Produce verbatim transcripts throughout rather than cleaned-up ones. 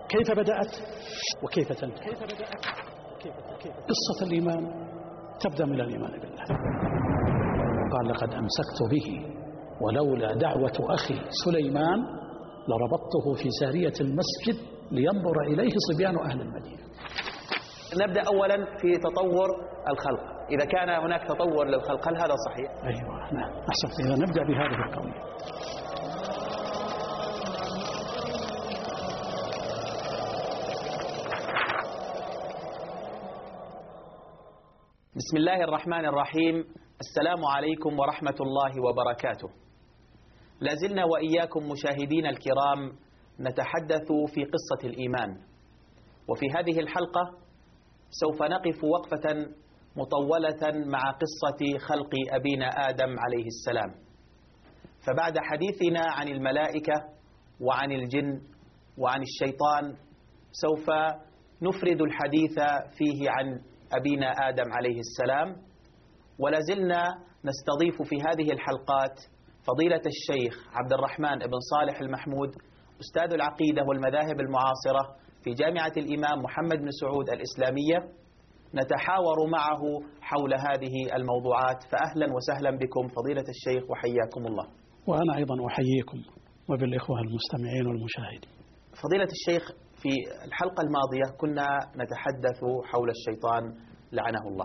كيف بدأت وكيف تنتهي؟ قصة الإيمان تبدأ من الإيمان بالله. قال لقد أمسكت به ولولا دعوة أخي سليمان لربطته في سارية المسجد لينظر إليه صبيان أهل المدينة. نبدأ أولا في تطور الخلق. إذا كان هناك تطور للخلق هل هذا صحيح؟ أيوة نعم أحسنت. إذا نبدأ بهذه القضية. بسم الله الرحمن الرحيم. السلام عليكم ورحمة الله وبركاته. لازلنا وإياكم مشاهدين الكرام نتحدث في قصة الإيمان، وفي هذه الحلقة سوف نقف وقفة مطولة مع قصة خلق أبينا آدم عليه السلام. فبعد حديثنا عن الملائكة وعن الجن وعن الشيطان سوف نفرد الحديث فيه عن أبينا آدم عليه السلام، ولازلنا نستضيف في هذه الحلقات فضيلة الشيخ عبد الرحمن بن صالح المحمود أستاذ العقيدة والمذاهب المعاصرة في جامعة الإمام محمد بن سعود الإسلامية، نتحاور معه حول هذه الموضوعات. فأهلا وسهلا بكم فضيلة الشيخ وحياكم الله. وأنا أيضا أحييكم وبالإخوة المستمعين والمشاهدين. فضيلة الشيخ، في الحلقة الماضية كنا نتحدث حول الشيطان لعنه الله،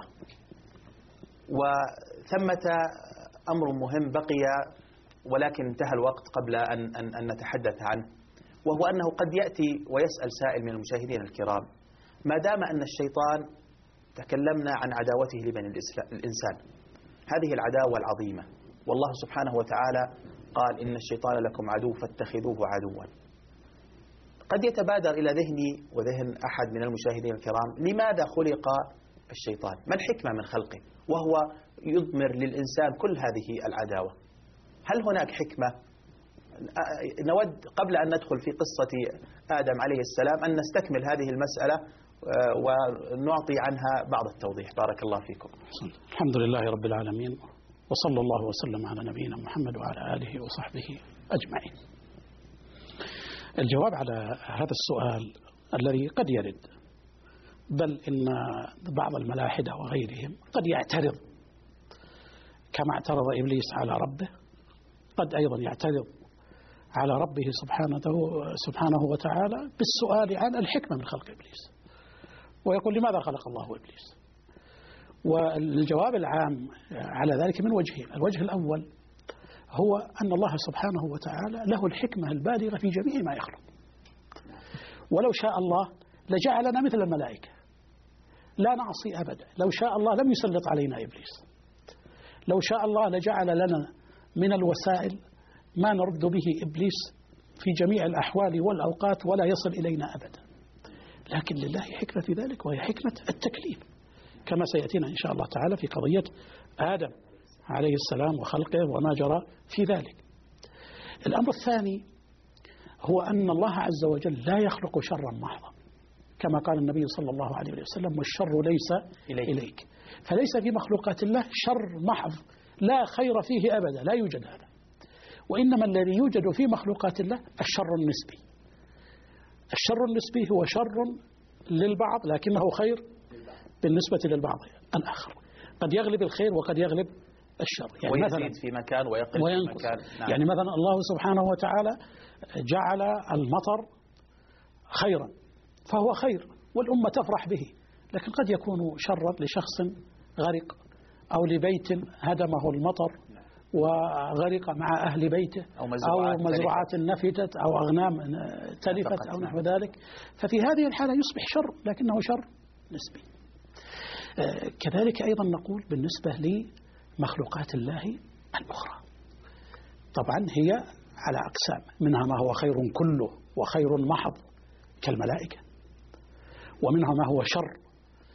وثمة أمر مهم بقي ولكن انتهى الوقت قبل أن, أن, أن نتحدث عنه، وهو أنه قد يأتي ويسأل سائل من المشاهدين الكرام: ما دام أن الشيطان تكلمنا عن عداوته لبني الإنسان، هذه العداوة العظيمة، والله سبحانه وتعالى قال إن الشيطان لكم عدو فاتخذوه عدوا، قد يتبادر إلى ذهني وذهن أحد من المشاهدين الكرام: لماذا خلق الشيطان؟ ما الحكمة من خلقه وهو يضمر للإنسان كل هذه العداوة؟ هل هناك حكمة؟ نود قبل أن ندخل في قصة آدم عليه السلام أن نستكمل هذه المسألة ونعطي عنها بعض التوضيح. بارك الله فيكم. الحمد لله رب العالمين، وصلى الله وسلم على نبينا محمد وعلى آله وصحبه أجمعين. الجواب على هذا السؤال الذي قد يرد، بل إن بعض الملاحدة وغيرهم قد يعترض كما اعترض إبليس على ربه، قد أيضا يعترض على ربه سبحانه سبحانه وتعالى بالسؤال عن الحكمة من خلق إبليس، ويقول: لماذا خلق الله إبليس؟ والجواب العام على ذلك من وجهين. الوجه الأول هو أن الله سبحانه وتعالى له الحكمة البالغة في جميع ما يخلق، ولو شاء الله لجعلنا مثل الملائكة لا نعصي أبدا. لو شاء الله لم يسلط علينا إبليس. لو شاء الله لجعل لنا من الوسائل ما نرد به إبليس في جميع الأحوال والأوقات ولا يصل إلينا أبدا. لكن لله حكمة في ذلك، وهي حكمة التكليف، كما سيأتينا إن شاء الله تعالى في قضية آدم عليه السلام وخلقه وما جرى في ذلك. الأمر الثاني هو أن الله عز وجل لا يخلق شرا محضا، كما قال النبي صلى الله عليه وسلم: والشر ليس إليك. إليك. فليس في مخلوقات الله شر محض لا خير فيه أبدا، لا يوجد هذا. وإنما الذي يوجد في مخلوقات الله الشر النسبي. الشر النسبي هو شر للبعض لكنه خير بالنسبة للبعض الآخر، قد يغلب الخير وقد يغلب الشر. يعني ويزيد في مكان ويقل في مكان. نعم. يعني مثلا الله سبحانه وتعالى جعل المطر خيرا فهو خير والأمة تفرح به، لكن قد يكون شرا لشخص غرق، أو لبيت هدمه المطر وغرق مع أهل بيته، أو مزروعات, أو مزروعات نفتت، أو أغنام تلفت أو نحو ذلك. ففي هذه الحالة يصبح شر لكنه شر نسبي. كذلك أيضا نقول بالنسبة لمخلوقات الله الأخرى، طبعا هي على أقسام، منها ما هو خير كله وخير محض كالملائكة، ومنها ما هو شر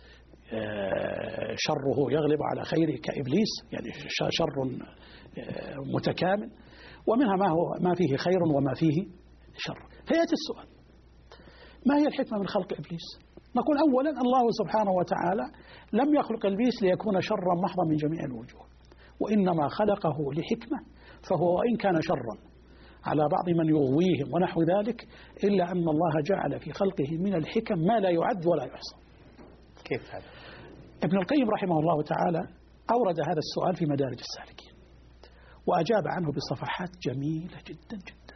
شره يغلب على خيره كإبليس، يعني شر متكامل، ومنها ما هو ما فيه خير وما فيه شر. فيأتي السؤال: ما هي الحكمة من خلق إبليس؟ نقول أولا الله سبحانه وتعالى لم يخلق إبليس ليكون شرا محضا من جميع الوجوه، وإنما خلقه لحكمة، فهو وإن كان شرا على بعض من يغويهم ونحو ذلك، إلا أن الله جعل في خلقه من الحكم ما لا يعد ولا يحصى. كيف هذا؟ ابن القيم رحمه الله تعالى أورد هذا السؤال في مدارج السالكين وأجاب عنه بصفحات جميلة جدا جدا.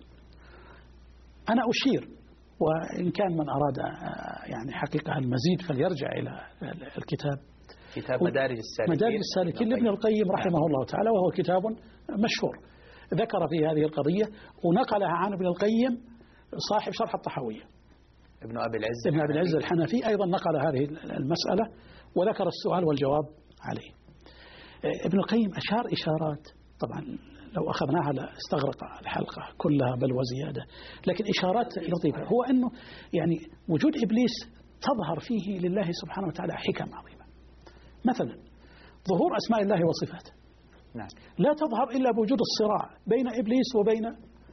أنا أشير، وإن كان من أراد يعني حقيقة المزيد فليرجع إلى الكتاب، كتاب مدارج السالكين مدارج السالكين لابن القيم رحمه الله تعالى، وهو كتاب مشهور ذكر في هذه القضية ونقلها عن ابن القيم صاحب شرح الطحاوية ابن أبي العز ابن أبي العز الحنفي، أيضا نقل هذه المسألة وذكر السؤال والجواب عليه. ابن القيم أشار إشارات، طبعا لو أخذناها لاستغرق الحلقة كلها بل وزيادة، لكن إشارات لطيفة. هو أنه يعني وجود إبليس تظهر فيه لله سبحانه وتعالى حكم عظيمة. مثلا ظهور أسماء الله وصفاته نعم. لا تظهر إلا بوجود الصراع بين إبليس وبين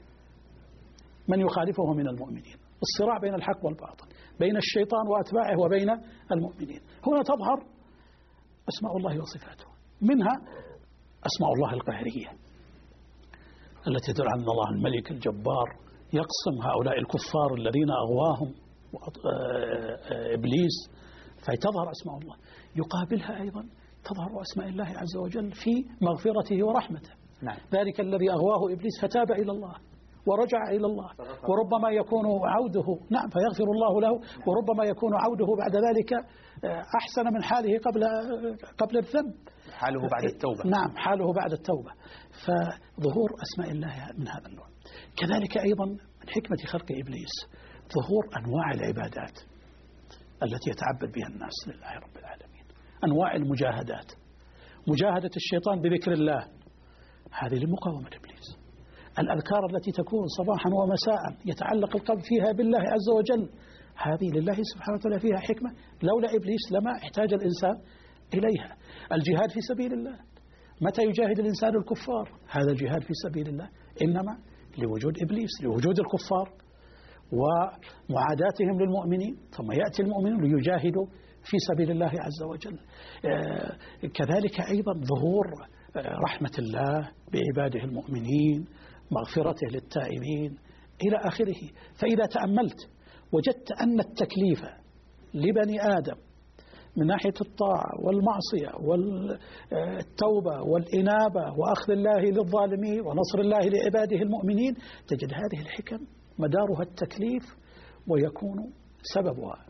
من يخالفه من المؤمنين، الصراع بين الحق والباطل، بين الشيطان وأتباعه وبين المؤمنين. هنا تظهر أسماء الله وصفاته، منها أسماء الله القهرية التي تدل على الله الملك الجبار يقسم هؤلاء الكفار الذين أغواهم إبليس، فتظهر أسماء الله. يقابلها أيضا تظهر أسماء الله عز وجل في مغفرته ورحمته. نعم. ذلك الذي أغواه إبليس فتاب إلى الله ورجع إلى الله، وربما يكون عوده نعم فيغفر الله له، وربما يكون عوده بعد ذلك أحسن من حاله قبل قبل الذنب، حاله بعد التوبة. نعم حاله بعد التوبة. فظهور أسماء الله من هذا النوع. كذلك أيضا من حكمة خلق إبليس ظهور أنواع العبادات التي يتعبد بها الناس لله رب العالمين، أنواع المجاهدات، مجاهدة الشيطان بذكر الله هذه لمقاومة إبليس، الأذكار التي تكون صباحا ومساء يتعلق القلب فيها بالله عز وجل هذه لله سبحانه وتعالى فيها حكمة، لولا إبليس لما احتاج الإنسان إليها. الجهاد في سبيل الله، متى يجاهد الإنسان الكفار؟ هذا الجهاد في سبيل الله إنما لوجود إبليس، لوجود الكفار ومعاداتهم للمؤمنين، ثم يأتي المؤمنون ليجاهدوا في سبيل الله عز وجل. كذلك أيضا ظهور رحمة الله بعباده المؤمنين، مغفرته للتائبين إلى آخره. فإذا تأملت وجدت أن التكليف لبني آدم من ناحية الطاعة والمعصية والتوبة والإنابة وأخذ الله للظالمين ونصر الله لعباده المؤمنين، تجد هذه الحكم مدارها التكليف، ويكون سببها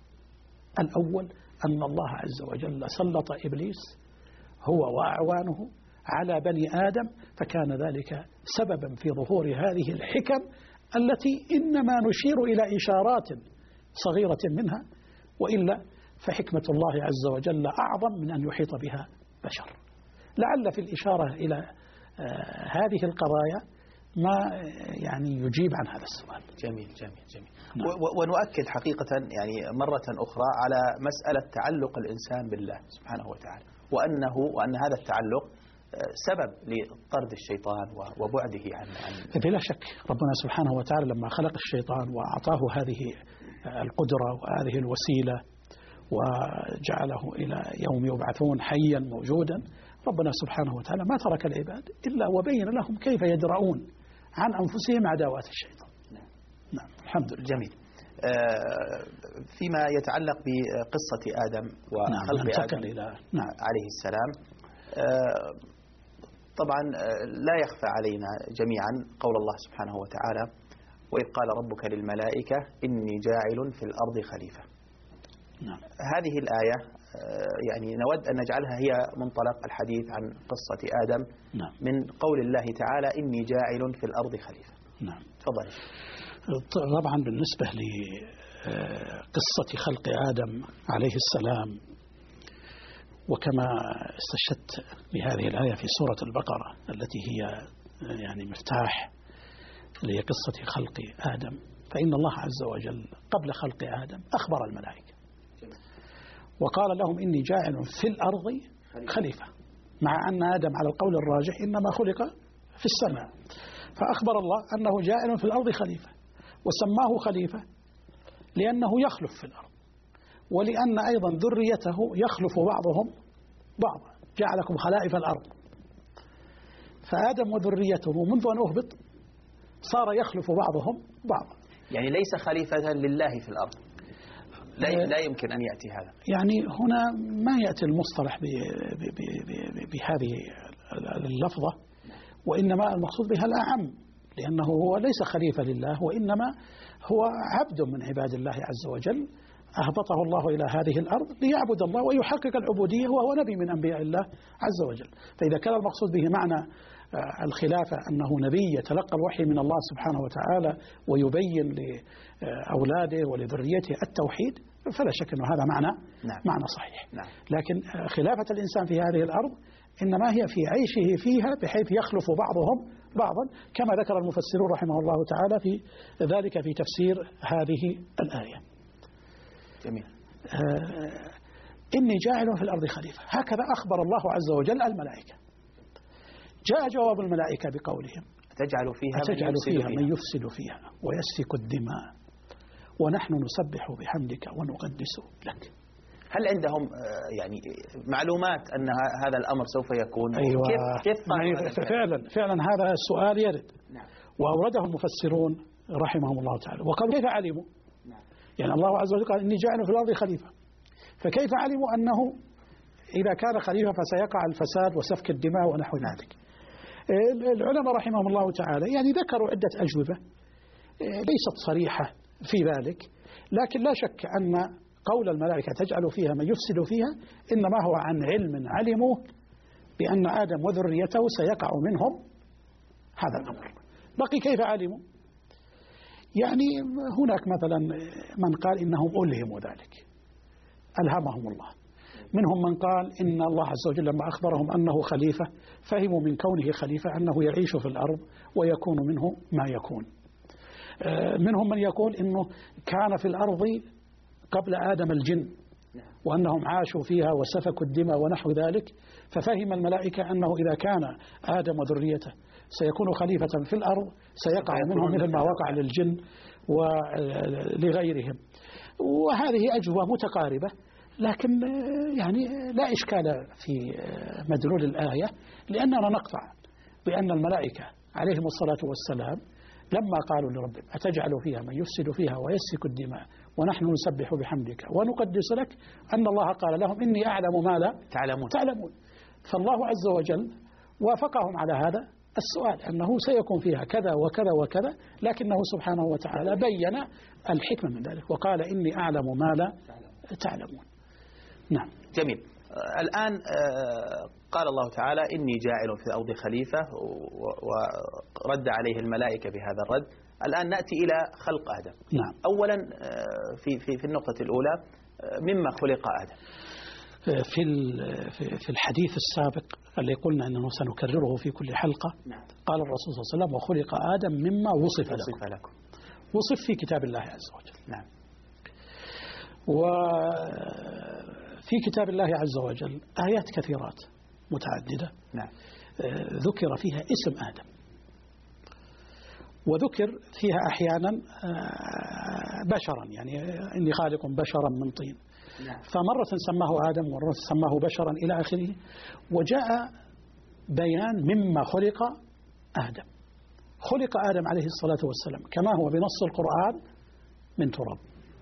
الأول أن الله عز وجل سلط إبليس هو وأعوانه على بني آدم، فكان ذلك سببا في ظهور هذه الحكم التي إنما نشير إلى إشارات صغيرة منها، وإلا فحكمة الله عز وجل أعظم من أن يحيط بها بشر. لعل في الإشارة إلى هذه القضايا ما يعني يجيب عن هذا السؤال. جميل جميل جميل. نعم. ونؤكد حقيقة يعني مرة أخرى على مسألة تعلق الإنسان بالله سبحانه وتعالى، وأنه وأن هذا التعلق سبب لطرد الشيطان وبعده عن عن بلا شك. ربنا سبحانه وتعالى لما خلق الشيطان وأعطاه هذه القدرة وهذه الوسيلة وجعله إلى يوم يبعثون حيا موجودا، ربنا سبحانه وتعالى ما ترك العباد إلا وبين لهم كيف يدرؤون عن أنفسهم عداوات الشيطان. نعم. نعم الحمد لله. جميل. آه فيما يتعلق بقصة آدم وخلق نعم. آدم إلى نعم. عليه السلام، آه طبعا لا يخفى علينا جميعا قول الله سبحانه وتعالى: وإذ قال ربك للملائكة إني جاعل في الأرض خليفة. نعم. هذه الآية يعني نود أن نجعلها هي منطلق الحديث عن قصة آدم. نعم. من قول الله تعالى إني جاعل في الأرض خليفة. نعم. تفضل. طبعا بالنسبة لقصة خلق آدم عليه السلام، وكما استشهدت بهذه الآية في سورة البقرة التي هي يعني مفتاح لقصة خلق آدم، فإن الله عز وجل قبل خلق آدم أخبر الملائكة وقال لهم إني جاعل في الأرض خليفة، مع أن آدم على القول الراجح إنما خلق في السماء، فأخبر الله أنه جاعل في الأرض خليفة، وسماه خليفة لأنه يخلف في الأرض، ولأن أيضا ذريته يخلف بعضهم بعضا، جعلكم خلائف الأرض. فآدم وذريته منذ أن أهبط صار يخلف بعضهم بعضا. يعني ليس خليفة لله في الأرض، لا لا يمكن أن يأتي هذا. يعني هنا ما يأتي المصطلح بهذه اللفظة، وإنما المقصود بها الأعم، لأنه هو ليس خليفة لله، وإنما هو عبد من عباد الله عز وجل أهبطه الله إلى هذه الأرض ليعبد الله ويحقق العبودية، وهو نبي من أنبياء الله عز وجل. فإذا كان المقصود به معنى الخلافة أنه نبي يتلقى الوحي من الله سبحانه وتعالى ويبين لأولاده ولذريته التوحيد، فلا شك أنه هذا معنى نعم. معنى صحيح. نعم. لكن خلافة الإنسان في هذه الأرض إنما هي في عيشه فيها، بحيث يخلف بعضهم بعضا، كما ذكر المفسرون رحمه الله تعالى في ذلك في تفسير هذه الآية. جميل. آه إني جاعل في الأرض خليفة، هكذا أخبر الله عز وجل الملائكة. جاء جواب الملائكة بقولهم أتجعل فيها, أتجعل من, فيها فيها من يفسد فيها ويسفك الدماء ونحن نسبح بحمدك ونقدس لك. هل عندهم يعني معلومات أن هذا الأمر سوف يكون؟ أيوة. كيف كيف يعني فعلا فعلا هذا السؤال يرد. نعم. وأورده المفسرون رحمهم الله تعالى، وقالوا كيف علموا؟ نعم. يعني الله عز وجل قال إني جاعل في الأرض خليفة، فكيف علموا أنه إذا كان خليفة فسيقع الفساد وسفك الدماء ونحو ذلك؟ العلماء رحمهم الله تعالى يعني ذكروا عدة أجوبة ليست صريحة في ذلك، لكن لا شك أن قول الملائكة تجعل فيها من يفسد فيها إنما هو عن علم علموه بأن آدم وذريته سيقع منهم هذا الأمر. بقي كيف علموا؟ يعني هناك مثلا من قال إنهم ألهموا ذلك، ألهمهم الله. منهم من قال إن الله عز وجل لما أخبرهم أنه خليفة فهموا من كونه خليفة أنه يعيش في الأرض ويكون منه ما يكون. منهم من يقول إنه كان في الأرض قبل آدم الجن وأنهم عاشوا فيها وسفكوا الدماء ونحو ذلك، ففهم الملائكة أنه إذا كان آدم وذريته سيكون خليفة في الأرض سيقع منهم مثل ما وقع للجن ولغيرهم. وهذه أجوبة متقاربة، لكن يعني لا إشكال في مدلول الآية، لأننا نقطع بأن الملائكة عليهم الصلاة والسلام لما قالوا لربهم أتجعل فيها من يفسد فيها ويسفك الدماء ونحن نسبح بحمدك ونقدس لك، أن الله قال لهم إني أعلم ما لا تعلمون. تعلمون. فالله عز وجل وافقهم على هذا السؤال أنه سيكون فيها كذا وكذا وكذا، لكنه سبحانه وتعالى بين الحكمة من ذلك وقال إني أعلم ما لا تعلمون. نعم. جميل. الآن قال الله تعالى إني جاعل في الأرض خليفة، ورد عليه الملائكة بهذا الرد. الآن نأتي إلى خلق آدم. نعم. أولا في في في النقطة الأولى مما خلق آدم. في في الحديث السابق اللي قلنا أنه سنكرره في كل حلقة. نعم. قال الرسول صلى الله عليه وسلم وخلق آدم مما وصف, وصف لكم. لكم. وصف في كتاب الله عز وجل. نعم. وفي كتاب الله عز وجل آيات كثيرات متعددة. نعم. ذكر فيها اسم آدم، وذكر فيها أحيانا بشرا، يعني إني خالق بشرا من طين. نعم. فمرة سماه آدم ومرة سماه بشرا إلى آخره. وجاء بيان مما خلق آدم. خلق آدم عليه الصلاة والسلام كما هو بنص القرآن من تراب،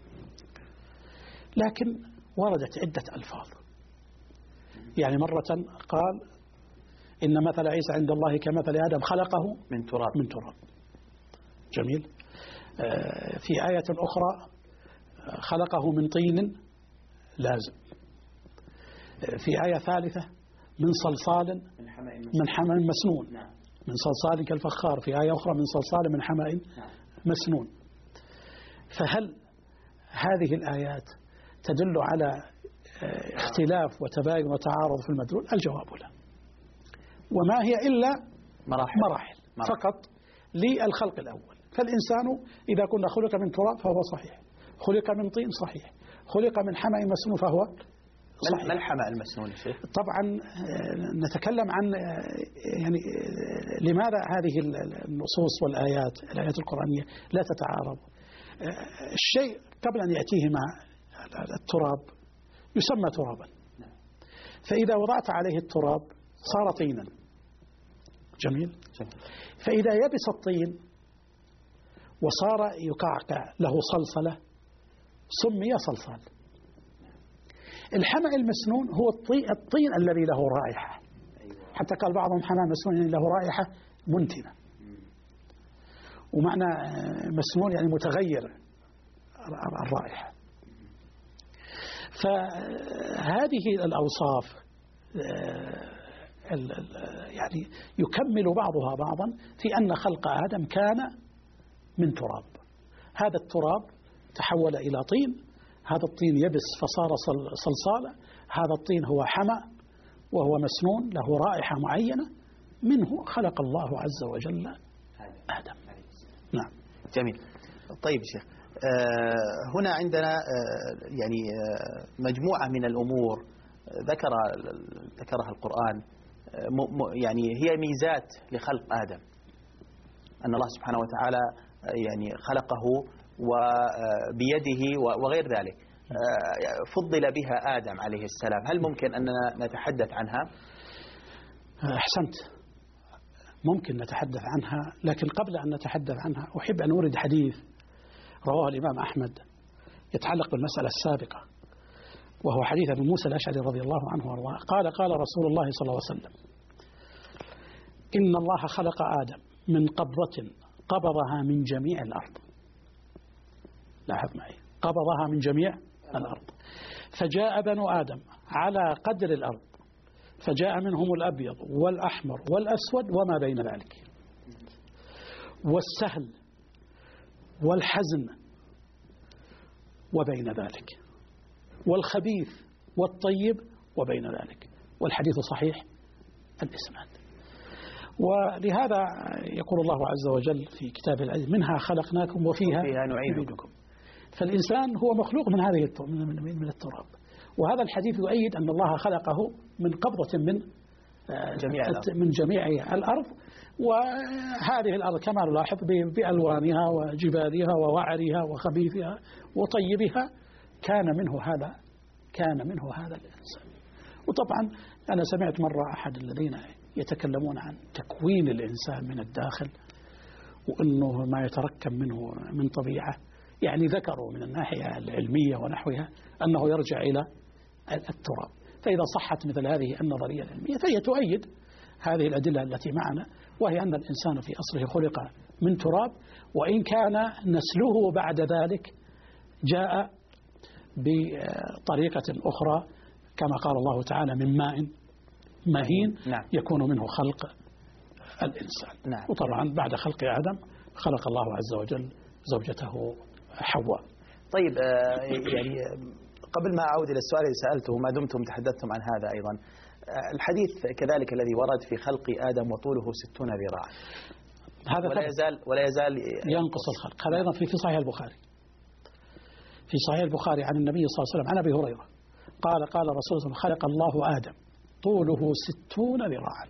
لكن وردت عدة ألفاظ. يعني مرة قال إن مثل عيسى عند الله كمثل آدم خلقه من تراب من تراب. جميل. في آية أخرى خلقه من طين لازم. في آية ثالثة من صلصال من حمأ مسنون. نعم. من صلصال كالفخار. في آية أخرى من صلصال من حمأ مسنون. فهل هذه الآيات تدل على اختلاف وتباين وتعارض في المدلول؟ الجواب لا، وما هي إلا مراحل, مراحل. مراحل فقط للخلق الأول. فالإنسان إذا كنا خلق من تراب فهو صحيح، خلق من طين صحيح، خلق من حمأ مسنون فهو صحيح. ما الحمأ المسنون شيخ؟ طبعا نتكلم عن يعني لماذا هذه النصوص والآيات الآيات القرآنية لا تتعارض. الشيء قبل أن يأتيه مع التراب يسمى ترابا، فإذا وضعت عليه التراب صار طينا. جميل. فإذا يبس الطين وصار يقعقع له صلصلة سمي صلصال. الحمأ المسنون هو الطين, الطين الذي له رائحة، حتى قال بعضهم حمأ مسنون يعني له رائحة منتنة، ومعنى مسنون يعني متغير الرائحة. فهذه الأوصاف يعني يكمل بعضها بعضا في أن خلق آدم كان من تراب. هذا التراب تحول إلى طين، هذا الطين يبس فصار صلصالا، هذا الطين هو حمأ وهو مسنون له رائحة معينة، منه خلق الله عز وجل آدم. نعم. جميل. طيب شيخ، آه هنا عندنا آه يعني آه مجموعة من الأمور ذكر ذكرها القرآن، آه يعني هي ميزات لخلق آدم، أن الله سبحانه وتعالى يعني خلقه وبيده وغير ذلك، فضل بها آدم عليه السلام. هل ممكن أننا نتحدث عنها؟ أحسنت، ممكن نتحدث عنها، لكن قبل أن نتحدث عنها أحب أن أورد حديث رواه الإمام أحمد يتعلق بالمسألة السابقة، وهو حديث أبي موسى الأشعري رضي الله عنه وارضاه قال قال رسول الله صلى الله عليه وسلم: إن الله خلق آدم من قبضة قبضها من جميع الأرض. لاحظ معي، قبضها من جميع الأرض، فجاء بنو آدم على قدر الأرض، فجاء منهم الأبيض والأحمر والأسود وما بين ذلك، والسهل والحزن وبين ذلك، والخبيث والطيب وبين ذلك، والحديث صحيح الإسناد. ولهذا يقول الله عز وجل في كتابه العزيز: منها خلقناكم وفيها نعيدكم. فالإنسان هو مخلوق من هذه من التراب، وهذا الحديث يؤيد أن الله خلقه من قبضة من جميع من جميع الأرض. وهذه الأرض كما نلاحظ بألوانها وجبالها ووعرها وخبيثها وطيبها كان منه هذا كان منه هذا الإنسان. وطبعا أنا سمعت مرة أحد الذين يتكلمون عن تكوين الإنسان من الداخل، وأنه ما يتركب منه من طبيعة، يعني ذكروا من الناحية العلمية ونحوها أنه يرجع إلى التراب. فإذا صحت مثل هذه النظرية العلمية فهي تؤيد هذه الأدلة التي معنا، وهي أن الإنسان في أصله خلق من تراب، وإن كان نسله بعد ذلك جاء بطريقة أخرى كما قال الله تعالى: من ماء مهين. نعم. يكون منه خلق الإنسان. نعم. وطبعا بعد خلق آدم خلق الله عز وجل زوجته حواء. طيب، يعني قبل ما أعود إلى السؤال الذي سألته، ما دمتم تحدثتم عن هذا أيضا، الحديث كذلك الذي ورد في خلق آدم وطوله ستون ذراعا، هذا ولا يزال ولا يزال ينقص الخلق. هذا أيضا في في صحيح البخاري في صحيح البخاري عن النبي صلى الله عليه وسلم عن أبي هريرة قال قال رسول الله: خلق الله آدم طوله ستون ذراعا.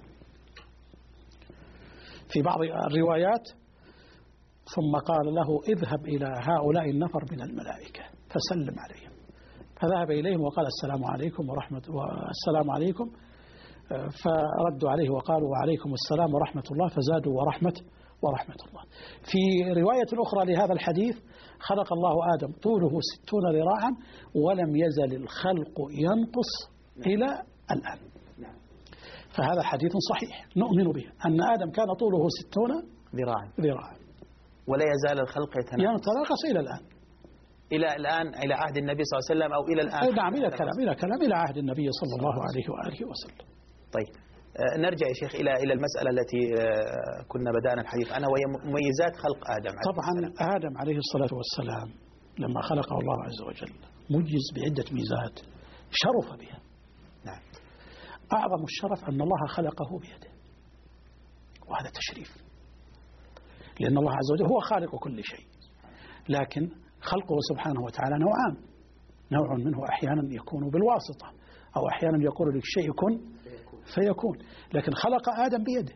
في بعض الروايات: ثم قال له: اذهب إلى هؤلاء النفر من الملائكة فسلم عليهم. فذهب إليهم وقال: السلام عليكم ورحمة والسلام عليكم. فردوا عليه وقالوا: وعليكم السلام ورحمة الله، فزادوا ورحمة ورحمة الله. في رواية أخرى لهذا الحديث: خلق الله آدم طوله ستون ذراعا ولم يزل الخلق ينقص إلى الآن. فهذا حديث صحيح نؤمن به، أن آدم كان طوله ستون ذراعا ذراعا ولا يزال الخلق يتناقص إلى الآن إلى الآن إلى عهد النبي صلى الله عليه وسلم، أو إلى الآن؟ نعم، إلى كلام إلى كلام إلى عهد النبي صلى الله عليه وآله وسلم. طيب، نرجع يا شيخ إلى إلى المسألة التي كنا بدأنا الحديث عنها، وهي مميزات خلق آدم. طبعا آدم عليه الصلاة والسلام لما خلقه الله عز وجل مجز بعدة ميزات شرف بها. نعم. أعظم الشرف أن الله خلقه بيده، وهذا تشريف، لأن الله عز وجل هو خالق كل شيء، لكن خلقه سبحانه وتعالى نوعان: نوع منه أحيانا يكون بالواسطة، أو أحيانا يقول للشيء كن فيكون، لكن خلق آدم بيده.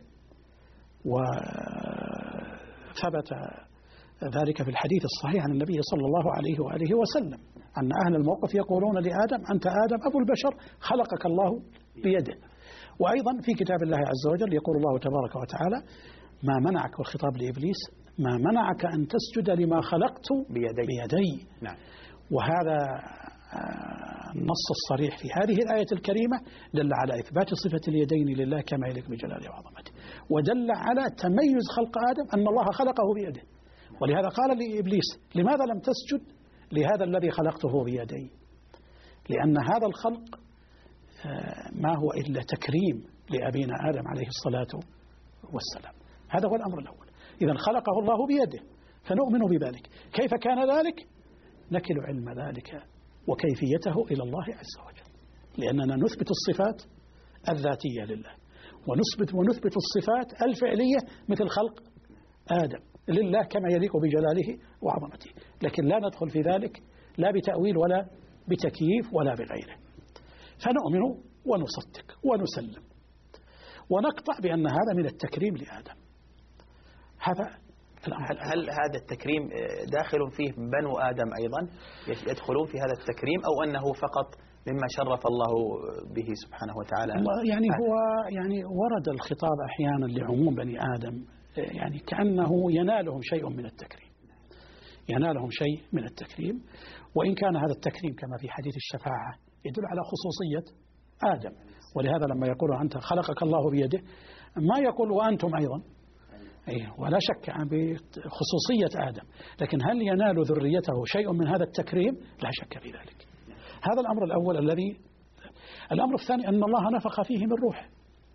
وثبت ذلك في الحديث الصحيح عن النبي صلى الله عليه وآله وسلم أن أهل الموقف يقولون لآدم: أنت آدم أبو البشر، خلقك الله بيده. وأيضا في كتاب الله عز وجل يقول الله تبارك وتعالى: ما منعك، والخطاب لإبليس، ما منعك أن تسجد لما خلقت بيدي, بيدي. نعم. وهذا النص الصريح في هذه الآية الكريمة دل على إثبات صفة اليدين لله كما يليق بجلاله وعظمته، ودل على تميز خلق آدم أن الله خلقه بيده. ولهذا قال لإبليس لماذا لم تسجد لهذا الذي خلقته بيدي؟ لأن هذا الخلق ما هو إلا تكريم لأبينا آدم عليه الصلاة والسلام. هذا هو الأمر الأول. إذا خلقه الله بيده فنؤمن بذلك. كيف كان ذلك؟ نكل علم ذلك وكيفيته إلى الله عز وجل، لأننا نثبت الصفات الذاتية لله ونثبت ونثبت الصفات الفعلية مثل خلق آدم لله كما يليق بجلاله وعظمته، لكن لا ندخل في ذلك لا بتأويل ولا بتكييف ولا بغيره. فنؤمن ونصدق ونسلم ونقطع بأن هذا من التكريم لآدم. هذا هل, هل هذا التكريم داخل فيه بنو آدم أيضا يدخلون في هذا التكريم، أو أنه فقط مما شرف الله به سبحانه وتعالى؟ يعني هو يعني ورد الخطاب أحيانا لعموم بني آدم، يعني كأنه ينالهم شيء من التكريم، ينالهم شيء من التكريم، وإن كان هذا التكريم كما في حديث الشفاعة يدل على خصوصية آدم. ولهذا لما يقول أنت خلقك الله بيده ما يقول وأنتم أيضا، ولا شك بخصوصية آدم، لكن هل ينال ذريته شيء من هذا التكريم؟ لا شك في ذلك. هذا الأمر الأول الذي. الأمر الثاني أن الله نفخ فيه من روح،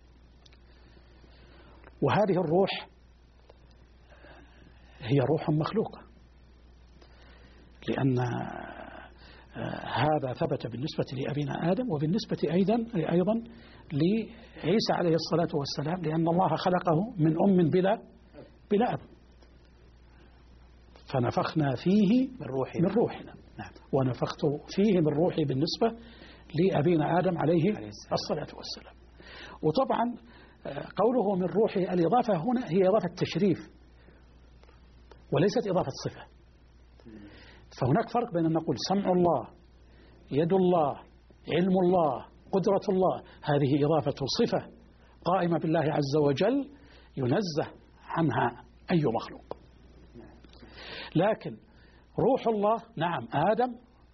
وهذه الروح هي روح مخلوقة، لأن هذا ثبت بالنسبة لأبينا آدم وبالنسبة أيضا أيضا لعيسى عليه الصلاة والسلام، لأن الله خلقه من أم بلا بلا أب، فنفخنا فيه من روحنا, من روحنا. نعم. ونفخت فيه من روحي بالنسبة لأبينا آدم عليه الصلاة والسلام. وطبعا قوله من روحي الإضافة هنا هي إضافة تشريف وليست إضافة صفة. فهناك فرق بين أن نقول سمع الله، يد الله، علم الله، قدرة الله، هذه إضافة صفة قائمة بالله عز وجل ينزه عنها أي مخلوق. لكن روح الله، نعم آدم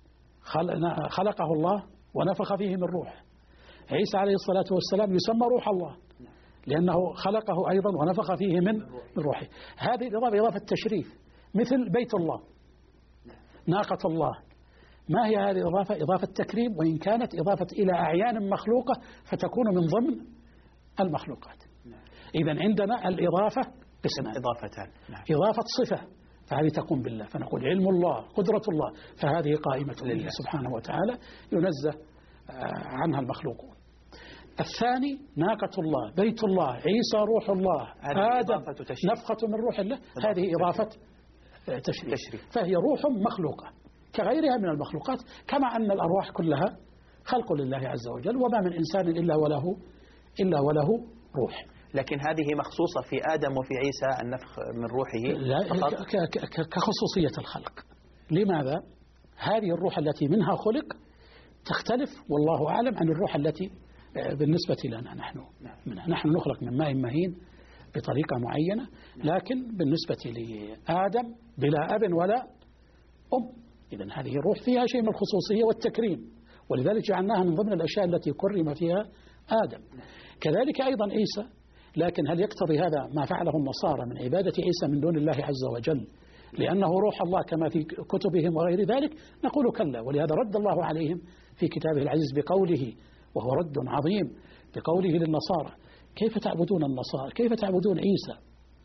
خلقه الله ونفخ فيه من روح. عيسى عليه الصلاة والسلام يسمى روح الله لأنه خلقه أيضا ونفخ فيه من روحه. هذه الإضافة إضافة تشريف، مثل بيت الله، ناقة الله. ما هي هذه الإضافة؟ إضافة تكريم، وإن كانت إضافة إلى أعيان مخلوقة فتكون من ضمن المخلوقات. إذن عندنا الإضافة قسمان، إضافتان. نعم. إضافة صفة فهذه تكون بالله، فنقول علم الله، قدرة الله، فهذه قائمة لله سبحانه وتعالى ينزه عنها المخلوقون. الثاني ناقة الله، بيت الله، عيسى روح الله، آدم نفخة من روح الله، هذه إضافة تشريف. تشريف، فهي روح مخلوقة كغيرها من المخلوقات، كما أن الأرواح كلها خلق لله عز وجل، وما من إنسان إلا وله إلا وله روح. لكن هذه مخصوصة في آدم وفي عيسى النفخ من روحه لا كخصوصية الخلق. لماذا؟ هذه الروح التي منها خلق تختلف والله أعلم عن الروح التي بالنسبة لنا نحن منها. نحن نخلق من ماء مهين بطريقة معينة، لكن بالنسبة لآدم بلا أب ولا أم. إذن هذه الروح فيها شيء من الخصوصية والتكريم، ولذلك جعلناها من ضمن الأشياء التي كرم فيها آدم. كذلك أيضا عيسى، لكن هل يقتضي هذا ما فعله النصارى من عبادة عيسى من دون الله عز وجل لأنه روح الله كما في كتبهم وغير ذلك؟ نقول كلا. ولهذا رد الله عليهم في كتابه العزيز بقوله، وهو رد عظيم، بقوله للنصارى كيف تعبدون النصارى، كيف تعبدون عيسى،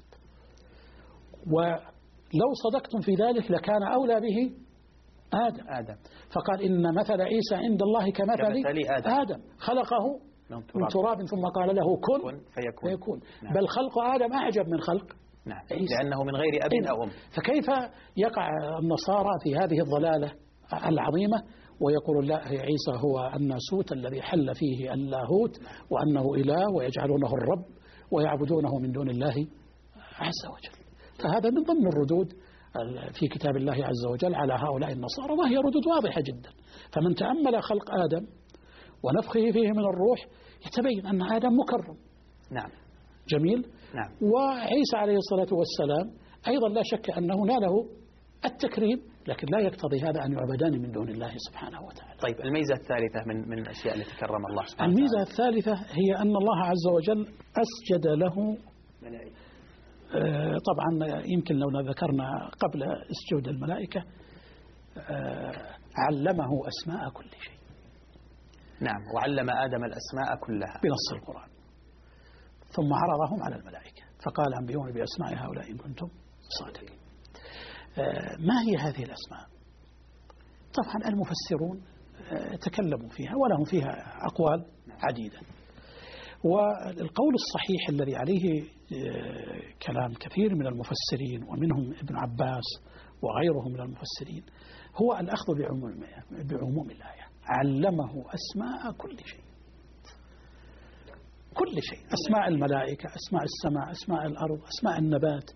ولو صدقتم في ذلك لكان أولى به آدم. آدم. فقال إن مثل عيسى عند الله كمثل آدم. آدم خلقه من تراب ثم قال له كن, كن فيكون, فيكون. نعم. بل خلق آدم أعجب من خلق نعم. عيسى، لأنه من غير أب أو أم. فكيف يقع النصارى في هذه الضلالة العظيمة ويقول لا عيسى هو الناسوت الذي حل فيه اللاهوت وأنه إله ويجعلونه الرب ويعبدونه من دون الله عز وجل؟ فهذا من ضمن الردود في كتاب الله عز وجل على هؤلاء النصارى، وهي ردود واضحة جدا. فمن تأمل خلق آدم ونفخه فيه من الروح يتبين أن آدم مكرم. نعم. جميل. نعم. وعيسى عليه الصلاة والسلام أيضا لا شك أنه ناله التكريم، لكن لا يقتضي هذا أن يعبدان من دون الله سبحانه وتعالى. طيب الميزة الثالثة من من الأشياء التي كرم الله سبحانه الميزة وتعالى. الثالثة هي أن الله عز وجل أسجد له آه طبعا يمكن لو ذكرنا قبل سجود الملائكة آه علمه أسماء كل شيء. نعم، وعلم آدم الأسماء كلها بنص القرآن، ثم عرضهم على الملائكة فقال أنبئوني بأسماء هؤلاء إن كنتم صادقين. آه ما هي هذه الأسماء؟ طبعا المفسرون آه تكلموا فيها ولهم فيها أقوال عديدة، والقول الصحيح الذي عليه آه كلام كثير من المفسرين ومنهم ابن عباس وغيرهم من المفسرين هو الأخذ بعموم, بعموم الآية. علمه أسماء كل شيء، كل شيء، أسماء الملائكة، أسماء السماء، أسماء الأرض، أسماء النبات،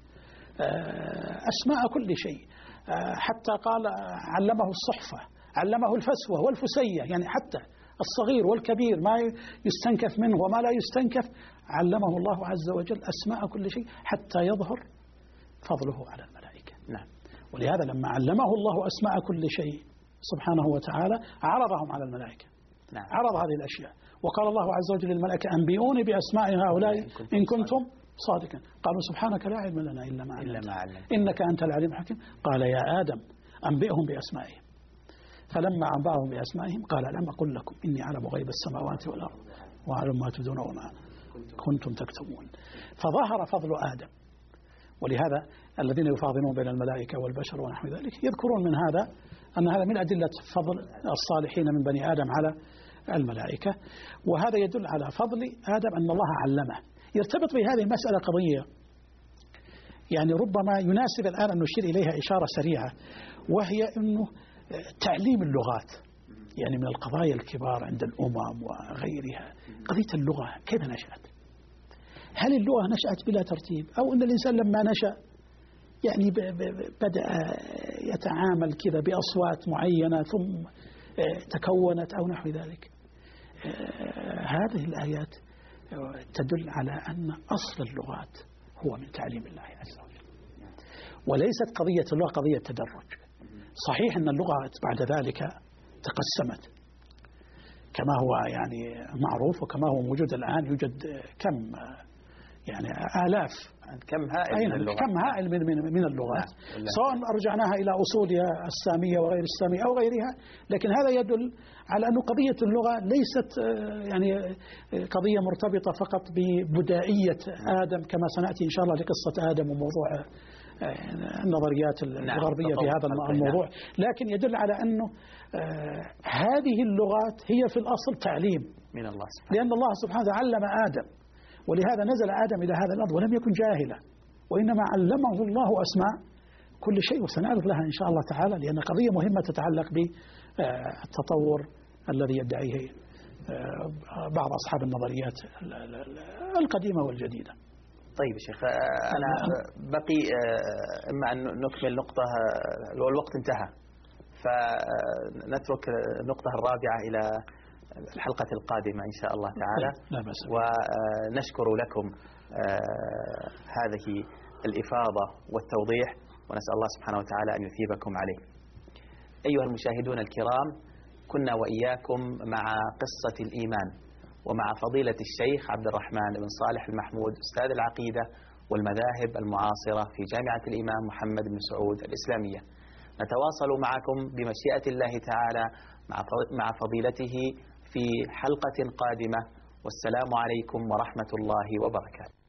أسماء كل شيء. حتى قال علمه الصحفة، علمه الفسوة والفسية، يعني حتى الصغير والكبير ما يستنكف منه وما لا يستنكف علمه الله عز وجل أسماء كل شيء حتى يظهر فضله على الملائكة. نعم. ولهذا لما علمه الله أسماء كل شيء سبحانه وتعالى عرضهم على الملائكة. نعم. عرض هذه الأشياء وقال الله عز وجل للملائكة أنبئوني بأسماء هؤلاء إن كنتم صادقين. قالوا سبحانك لا علم لنا إلا ما علمتنا إنك أنت العليم الحكيم. قال يا آدم أنبئهم بأسمائهم، فلما أنبأهم بأسمائهم قال ألم أقل لكم إني أعلم غيب السماوات والأرض وأعلم ما تبدون وما كنتم تكتمون. فظهر فضل آدم. ولهذا الذين يفاضلون بين الملائكة والبشر ونحو ذلك يذكرون من هذا أن هذا من أدلة فضل الصالحين من بني آدم على الملائكة، وهذا يدل على فضل آدم أن الله علمه. يرتبط بهذه المسألة قضية يعني ربما يناسب الآن أن نشير إليها إشارة سريعة، وهي أنه تعليم اللغات يعني من القضايا الكبار عند الأمم وغيرها. قضية اللغة كيف نشأت؟ هل اللغة نشأت بلا ترتيب، أو أن الإنسان لما نشأ يعني بدأ يتعامل كذا بأصوات معينة ثم تكونت أو نحو ذلك؟ هذه الآيات تدل على أن أصل اللغات هو من تعليم الله عز وجل، وليست قضية اللغة قضية تدرج. صحيح أن اللغة بعد ذلك تقسمت كما هو يعني معروف وكما هو موجود الآن. يوجد كم يعني آلاف كم هائل من اللغات كم هائل من من, من اللغات سواء أرجعناها إلى أصولها السامية وغير السامية أو غيرها، لكن هذا يدل على أن قضية اللغة ليست يعني قضية مرتبطة فقط ببدائية آدم كما سنأتي إن شاء الله لقصة آدم وموضوع النظريات الغربية في هذا الموضوع، لكن يدل على أنه هذه اللغات هي في الأصل تعليم من الله سبحانه، لأن الله سبحانه علم آدم، ولهذا نزل آدم إلى هذا الأرض ولم يكن جاهلا، وإنما علمه الله أسماء كل شيء، وسنعرض لها إن شاء الله تعالى، لأن قضية مهمة تتعلق بالتطور الذي يدعيه بعض أصحاب النظريات القديمة والجديدة. طيب شيخ، أنا بقي إما أن نكمل نقطة والوقت انتهى، فنترك النقطة الرابعة إلى الحلقة القادمة إن شاء الله تعالى. لا بأس. ونشكر لكم هذه الإفاضة والتوضيح، ونسأل الله سبحانه وتعالى أن يثيبكم عليه. أيها المشاهدون الكرام، كنا وإياكم مع قصة الإيمان ومع فضيلة الشيخ عبد الرحمن بن صالح المحمود أستاذ العقيدة والمذاهب المعاصرة في جامعة الإمام محمد بن سعود الإسلامية. نتواصل معكم بمشيئة الله تعالى مع فضيلته في حلقة قادمة، والسلام عليكم ورحمة الله وبركاته.